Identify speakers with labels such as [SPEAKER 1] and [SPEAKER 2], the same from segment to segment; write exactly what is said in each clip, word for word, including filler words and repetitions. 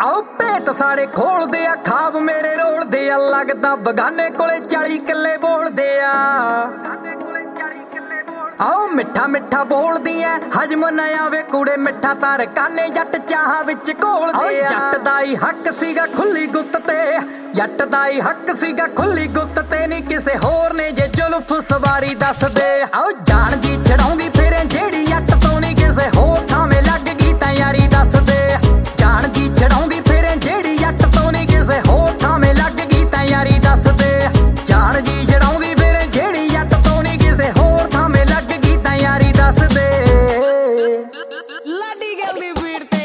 [SPEAKER 1] आओ भेत सारे खोलदे आ, खाब मेरे रोलदे आ, लगदा बगाने कोले चाली किल्ले बोलदे आ। आओ मिठा मिठा बोलदी ऐ हजम न आवे कुड़े, मिठा तार काने जट चाहां विच घोलदे आ। जट दा ही हक सीगा खुली गुत्त ते, जट दा ही हक सीगा खुली गुत्त ते, नी किसे होर ने जे जुल्फ सवारी दस दे। आओ जान जी छड़ाउंदी फिरे जेड़ी जट तो, नी किसे होर थावें लग गई तां यारी दस दे। जान जी छड़ाउंदी फिरे जेड़ी जट तो, नी किसे होर थावें लग गई तां यारी दस दे। जान जी छड़ाउंदी फिरे जेड़ी जट तो, नी किसे होर थावें लग गई तां यारी दस दे।
[SPEAKER 2] लाडी गल दी भीड़ ते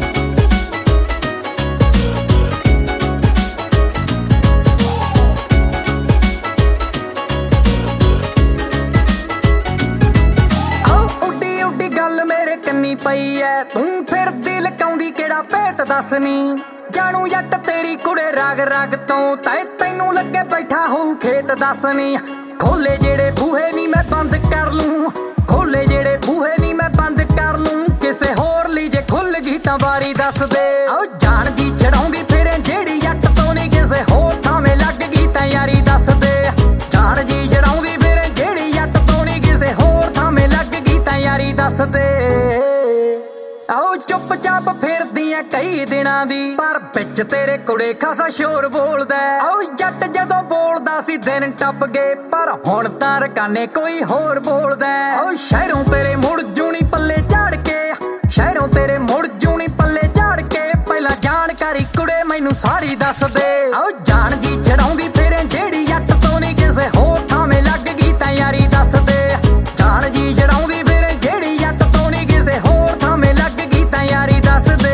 [SPEAKER 1] गल मेरे कन्नी पई ऐ, तू फिर दिल काउंदी केड़ा भेत दसनी। जानू जट तेरी कुड़े राग राग तो, तै तैनू लगे बैठा होऊ खेत दसनी। खोले जेड़े बूहे नी मैं बंद कर लूं, खोले जेड़े बूहे नी मैं बंद कर लूं, किसे होर ली जे खुल गई तां बारी दस दे। आओ जान जी छड़ाउंदी फिरे जेड़ी जट तो, नी किसे होर थावें लग गई तां यारी दस दे। जान जी छड़ाउंदी फिरे जेड़ी जट तो, नी किसे होर थावें लग गई तां यारी दस दे। आओ चुप चाप फिरदी ऐ कई दिनां दी, पर बिच तेरे कुड़े खासा शोर बोलदा। आओ जट जदों बोलदा सी दिन टप गए, पर हुण तां रकाने कोई होर बोलदा। आओ शहरों तेरे मुड़ जूनी पल्ले झाड़ के, शहरों तेरे मुड़ जूनी पल्ले झाड़ के, पहला जानकारी कुड़े मैनू सारी दस दे। आओ जान जी छड़ाउंदी फिरे जेड़ी जट तो, नी किसे होर थावें लग गई तां यारी दस दे। जान जी छड़ाउंदी फिरे जेड़ी जट तो, नी किसे होर थावें लग गई तां यारी दस दे।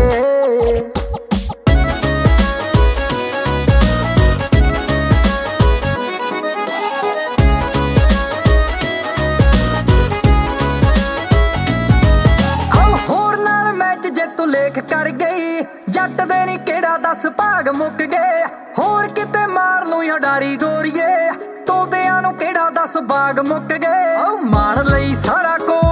[SPEAKER 1] लेख कर गई जट दे नी केड़ा दस भाग मुक गए, होर किते मार लूं या डारी गोरीए, तोतियां नूं केड़ा दस बाग मुक गए। मान लई सारा को